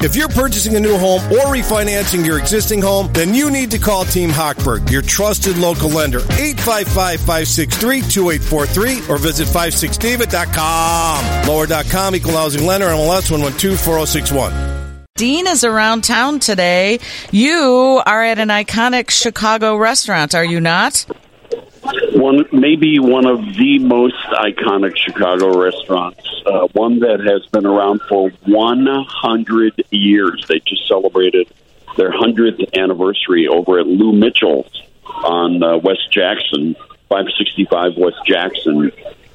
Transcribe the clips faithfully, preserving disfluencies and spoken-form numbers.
If you're purchasing a new home or refinancing your existing home, then you need to call Team Hochberg, your trusted local lender. eight five five, five six three, two eight four three or visit five six david dot com. Lower dot com, equal housing lender, M L S one one two four zero six one. Dean is around town today. You are at an iconic Chicago restaurant, are you not? One, maybe one of the most iconic Chicago restaurants, uh, one that has been around for one hundred years. They just celebrated their one hundredth anniversary over at Lou Mitchell's on uh, West Jackson, five sixty-five West Jackson.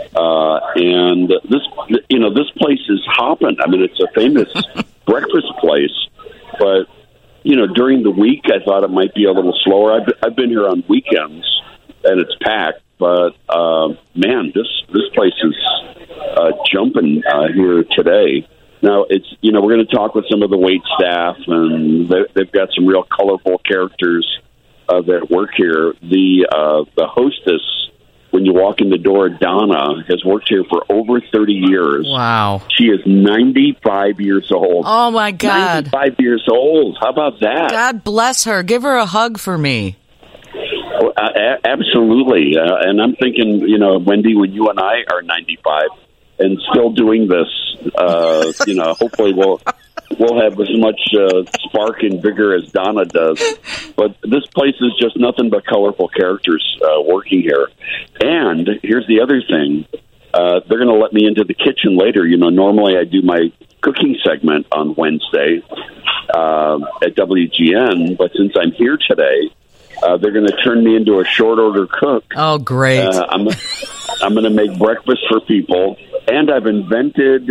Uh, and this, you know, this place is hopping. I mean, it's a famous breakfast place, but, you know, during the week, I thought it might be a little slower. I've, I've been here on weekends, and it's packed, but, uh, man, this, this place is uh, jumping uh, here today. Now, it's, you know, we're going to talk with some of the wait staff, and they, they've got some real colorful characters uh, that work here. The, uh, the hostess, when you walk in the door, Donna, has worked here for over thirty years. Wow. She is ninety-five years old. Oh, my God. ninety-five years old. How about that? God bless her. Give her a hug for me. Oh, uh, a- absolutely. Uh, and I'm thinking, you know, Wendy, when you and I are ninety-five and still doing this, uh, you know, hopefully we'll we'll have as much uh, spark and vigor as Donna does. But this place is just nothing but colorful characters uh, working here. And here's the other thing. Uh, they're going to let me into the kitchen later. You know, normally I do my cooking segment on Wednesday uh, at W G N, but since I'm here today, uh, they're going to turn me into a short order cook. Oh, great. Uh, I'm, I'm going to make breakfast for people. And I've invented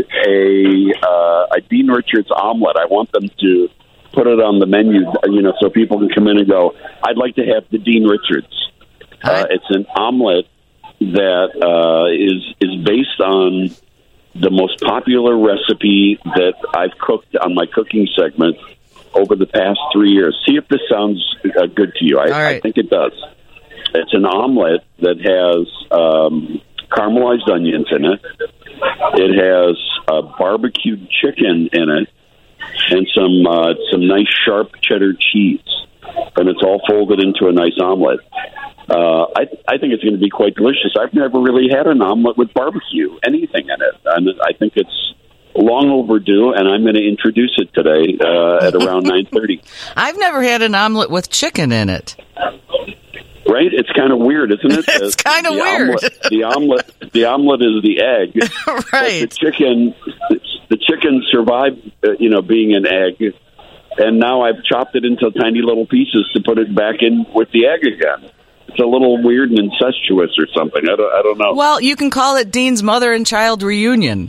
a uh, a Dean Richards omelet. I want them to put it on the menu, you know, so people can come in and go, I'd like to have the Dean Richards. Uh, it's an omelet that uh, is is based on the most popular recipe that I've cooked on my cooking segment over the past three years. See if this sounds uh, good to you. I, right. I think it does. It's an omelet that has um, caramelized onions in it. It has uh, barbecued chicken in it and some uh, some nice sharp cheddar cheese, and it's all folded into a nice omelet. Uh, I I think it's going to be quite delicious. I've never really had an omelet with barbecue, anything in it, and I think it's long overdue. And I'm going to introduce it today uh, at around nine thirty. I've never had an omelet with chicken in it. Right? It's kind of weird, isn't it? It's kind of weird. Omelet, the omelet, the omelet is the egg. Right. But the chicken, the chicken survived, uh, you know, being an egg, and now I've chopped it into tiny little pieces to put it back in with the egg again. It's a little weird and incestuous or something. I don't, I don't know. Well, you can call it Dean's mother and child reunion.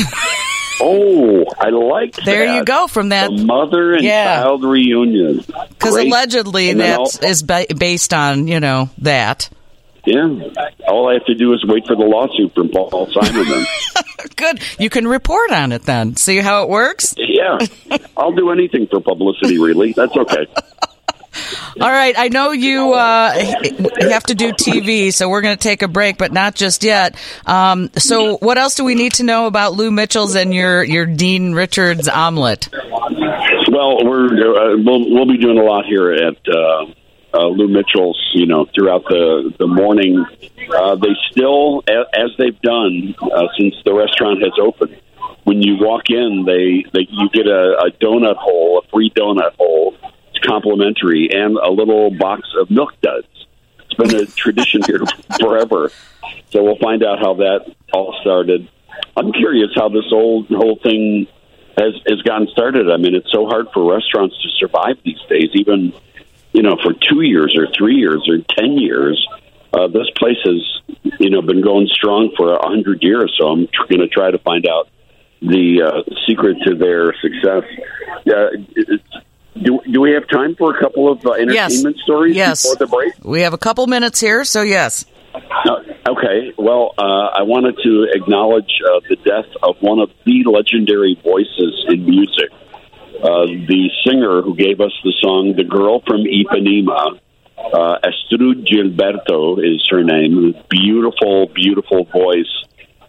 Oh, I like that. There you go from that. The mother and yeah. child reunion. Because allegedly that all, is ba- based on, you know, that. Yeah. All I have to do is wait for the lawsuit from Paul Simon then. Good. You can report on it then. See how it works? Yeah. I'll do anything for publicity, really. That's okay. All right. I know you uh, have to do T V, so we're going to take a break, but not just yet. Um, so what else do we need to know about Lou Mitchell's and your, your Dean Richards omelet? Well, we're, uh, we'll, we'll be doing a lot here at uh, uh, Lou Mitchell's, you know, throughout the, the morning. Uh, they still, as they've done uh, since the restaurant has opened, when you walk in, they, they you get a, a donut hole, a free donut hole. Complimentary, and a little box of Milk Duds. It's been a tradition here forever. So we'll find out how that all started. I'm curious how this old whole thing has has gotten started. I mean, it's so hard for restaurants to survive these days, even, you know, for two years or three years or ten years. Uh, this place has, you know, been going strong for a hundred years. So I'm tr- going to try to find out the uh, secret to their success. Yeah. It's, Do, do we have time for a couple of uh, entertainment yes. stories yes. before the break? We have a couple minutes here, so yes. Uh, okay. Well, uh, I wanted to acknowledge uh, the death of one of the legendary voices in music. Uh, the singer who gave us the song The Girl from Ipanema, uh, Astrud Gilberto is her name. Beautiful, beautiful voice.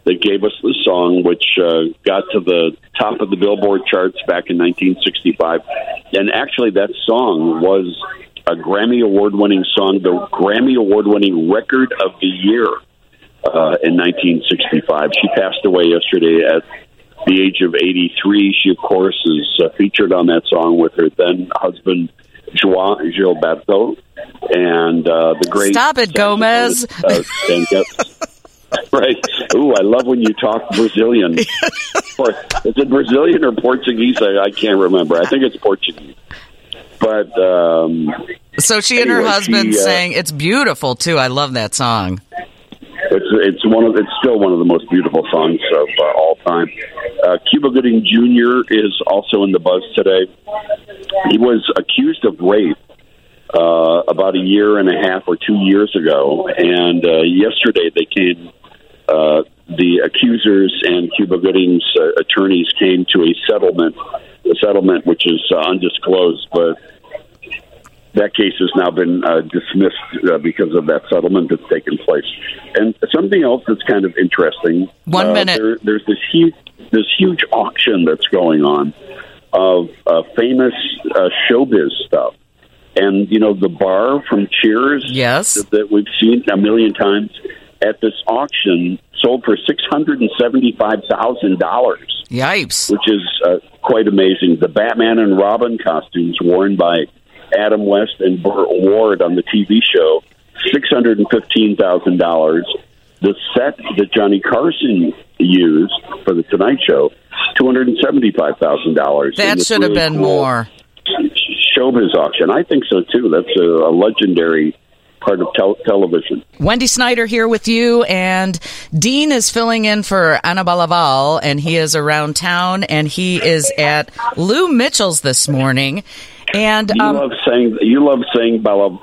that gave us the song, which uh, got to the top of the Billboard charts back in nineteen sixty-five. And actually, that song was a Grammy Award-winning song, the Grammy Award-winning record of the year uh, in nineteen sixty-five. She passed away yesterday at the age of eighty-three. She, of course, is uh, featured on that song with her then husband, Joao Gilberto, and uh, the great... Stop it, Gomez! Uh, right. Ooh, I love when you talk Brazilian. Or, is it Brazilian or Portuguese? I, I can't remember. I think it's Portuguese. But um, so she and anyway, her husband she, uh, sang. It's beautiful too. I love that song. It's it's one of it's still one of the most beautiful songs of uh, all time. Uh, Cuba Gooding Junior is also in the buzz today. He was accused of rape uh, about a year and a half or two years ago, and uh, yesterday they came. Uh, the accusers and Cuba Gooding's uh, attorneys came to a settlement, a settlement which is uh, undisclosed, but that case has now been uh, dismissed uh, because of that settlement that's taken place. And something else that's kind of interesting. One uh, minute. There, there's this huge, this huge auction that's going on of uh, famous uh, showbiz stuff. And, you know, the bar from Cheers yes. that, that we've seen a million times at this auction sold for six hundred seventy-five thousand dollars. Yipes. Which is uh, quite amazing. The Batman and Robin costumes worn by Adam West and Burt Ward on the T V show, six hundred fifteen thousand dollars. The set that Johnny Carson used for the Tonight Show, two hundred seventy-five thousand dollars. That should have really been cool more. Showbiz auction. I think so, too. That's a, a legendary part of tel- television. Wendy Snyder here with you, and Dean is filling in for Ana Balaval, and he is around town, and he is at Lou Mitchell's this morning. And you um, love saying you love saying Balaval.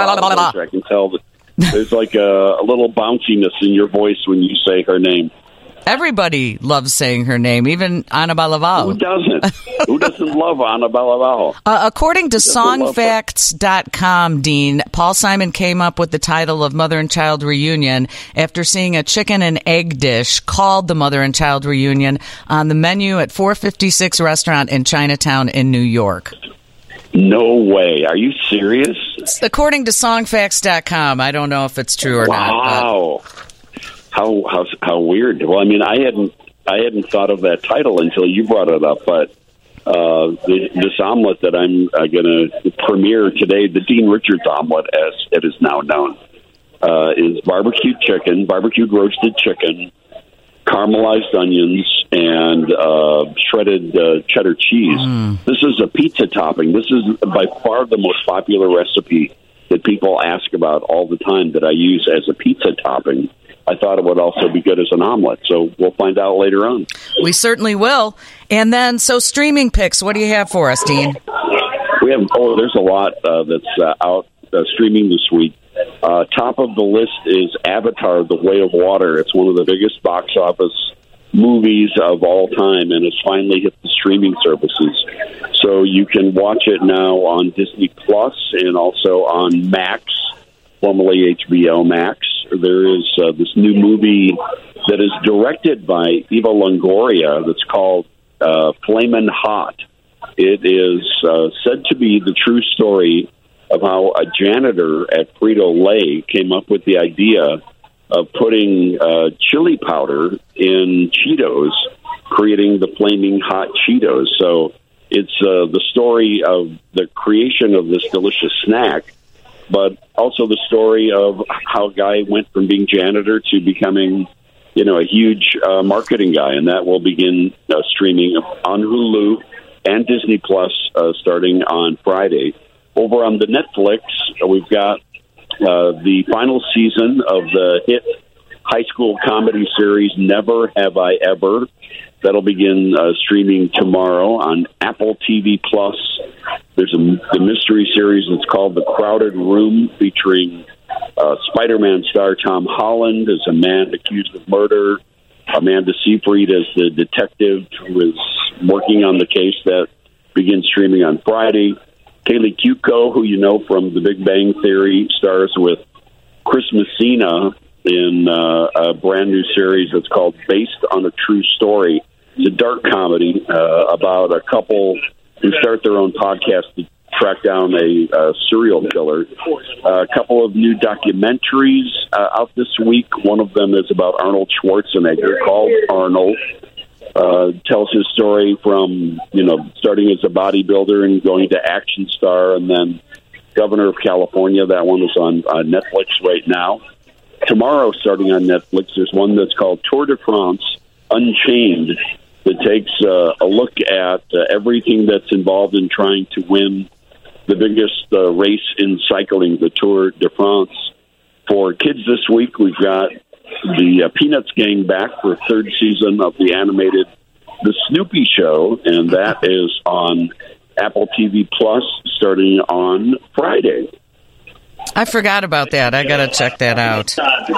I can tell that there's like a, a little bounciness in your voice when you say her name. Everybody loves saying her name, even Ana Balaval. Who doesn't? Who doesn't love Ana Balaval? Uh, according to song facts dot com, Dean, Paul Simon came up with the title of Mother and Child Reunion after seeing a chicken and egg dish called the Mother and Child Reunion on the menu at four fifty-six Restaurant in Chinatown in New York. No way. Are you serious? According to song facts dot com. I don't know if it's true or wow. not. Wow. How how how weird. Well, I mean, I hadn't I hadn't thought of that title until you brought it up. But uh, the, this omelet that I'm uh, going to premiere today, the Dean Richards omelet, as it is now known, uh, is barbecued chicken, barbecued roasted chicken, caramelized onions, and uh, shredded uh, cheddar cheese. Mm. This is a pizza topping. This is by far the most popular recipe that people ask about all the time that I use as a pizza topping. I thought it would also be good as an omelet, so we'll find out later on. We certainly will. And then, so streaming picks, what do you have for us, Dean? We have, oh, there's a lot uh, that's uh, out uh, streaming this week. Uh, top of the list is Avatar, The Way of Water. It's one of the biggest box office movies of all time, and it's finally hit the streaming services. So you can watch it now on Disney Plus and also on Max, formerly H B O Max. There is uh, this new movie that is directed by Eva Longoria that's called uh, Flamin' Hot. It is uh, said to be the true story of how a janitor at Frito-Lay came up with the idea of putting uh, chili powder in Cheetos, creating the Flaming Hot Cheetos. So it's uh, the story of the creation of this delicious snack, but also the story of how a guy went from being janitor to becoming, you know, a huge uh, marketing guy. And that will begin uh, streaming on Hulu and Disney Plus uh, starting on Friday. Over on the Netflix, uh, we've got uh, the final season of the hit high school comedy series Never Have I Ever. That'll begin uh, streaming tomorrow on Apple T V Plus. There's a the mystery series that's called The Crowded Room, featuring uh, Spider-Man star Tom Holland as a man accused of murder, Amanda Seyfried as the detective who is working on the case. That begins streaming on Friday. Kaylee Cuoco, who you know from The Big Bang Theory, stars with Chris Messina in uh, a brand new series that's called Based on a True Story. It's a dark comedy uh, about a couple who start their own podcast to track down a, a serial killer. Uh, a couple of new documentaries uh, out this week. One of them is about Arnold Schwarzenegger, called Arnold. Uh, tells his story from, you know, starting as a bodybuilder and going to action star and then governor of California. That one is on uh, Netflix right now. Tomorrow, starting on Netflix, there's one that's called Tour de France Unchained that takes uh, a look at uh, everything that's involved in trying to win the biggest uh, race in cycling, the Tour de France. For kids this week, we've got the uh, Peanuts gang back for a third season of the animated The Snoopy Show, and that is on Apple T V Plus starting on Friday. I forgot about that. I got to check that out.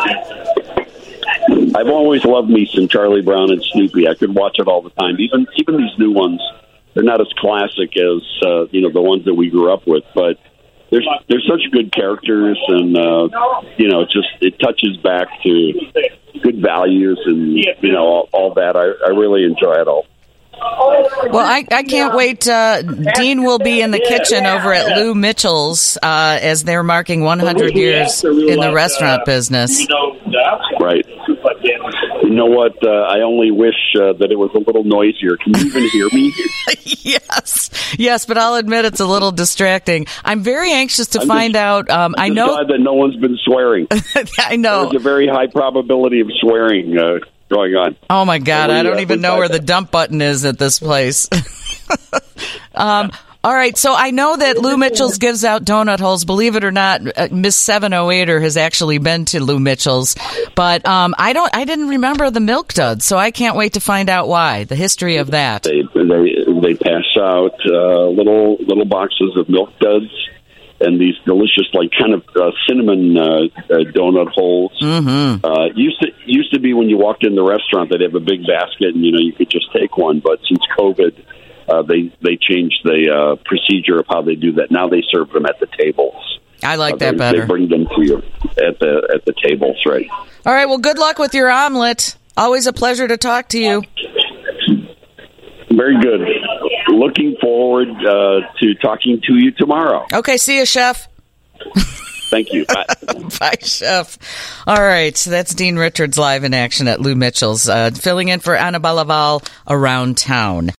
I've always loved me some Charlie Brown and Snoopy. I could watch it all the time. Even even these new ones, they're not as classic as uh, you know the ones that we grew up with, but there's there's such good characters, and uh, you know, it just it touches back to good values and you know all, all that. I, I really enjoy it all. Well, I, I can't wait. Uh, Dean will be in the kitchen over at Lou Mitchell's uh, as they're marking one hundred years in the restaurant business. Right. You know what? Uh, I only wish uh, that it was a little noisier. Can you even hear me? Yes. Yes, but I'll admit it's a little distracting. I'm very anxious to I'm find just, out. Um, I'm I know glad that no one's been swearing. I know. There's a very high probability of swearing uh, going on. Oh, my God. we, I don't uh, even know where the dump button is at this place. um All right, so I know that Lou Mitchell's gives out donut holes. Believe it or not, uh, Miss seven oh eight er has actually been to Lou Mitchell's, but um, I don't. I didn't remember the Milk Duds, so I can't wait to find out why. The history of that. They they, they pass out uh, little little boxes of Milk Duds and these delicious, like kind of uh, cinnamon uh, uh, donut holes. Mm-hmm. Uh, used to used to be when you walked in the restaurant, they'd have a big basket, and you know you could just take one. But since COVID. Uh, they they changed the uh, procedure of how they do that. Now they serve them at the tables. I like uh, that they, better. They bring them to you at the at the tables, right? All right. Well, good luck with your omelet. Always a pleasure to talk to you. Very good. Looking forward uh, to talking to you tomorrow. Okay. See you, Chef. Thank you. Bye. Bye, Chef. All right. That's Dean Richards live in action at Lou Mitchell's, uh, filling in for Anna Balaval around town.